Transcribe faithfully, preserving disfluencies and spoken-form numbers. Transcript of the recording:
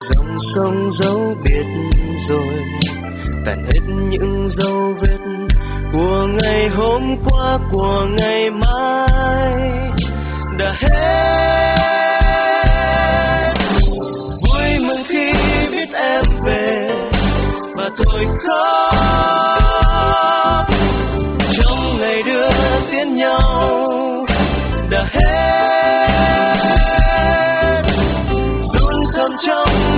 dòng sông dấu biết rồi, tàn hết những dấu vết của ngày hôm qua, của ngày mai đã hết. Vui mừng khi biết em về và tôi khóc trong ngày đưa tiễn nhau đã hết. Run thầm trong